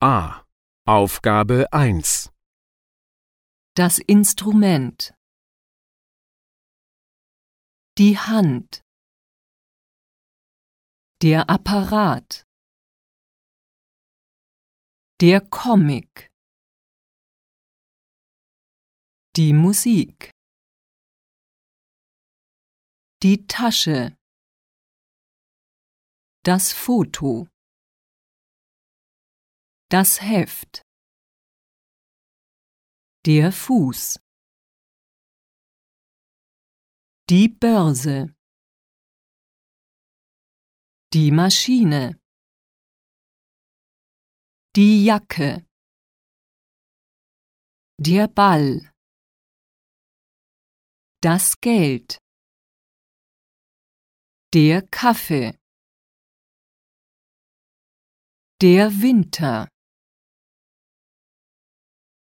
A. Aufgabe 1. Das Instrument. Die Hand. Der Apparat. Der Comic. Die Musik. Die Tasche. Das Foto. Das Heft. Der Fuß. Die Börse. Die Maschine. Die Jacke. Der Ball. Das Geld. Der Kaffee. Der Winter.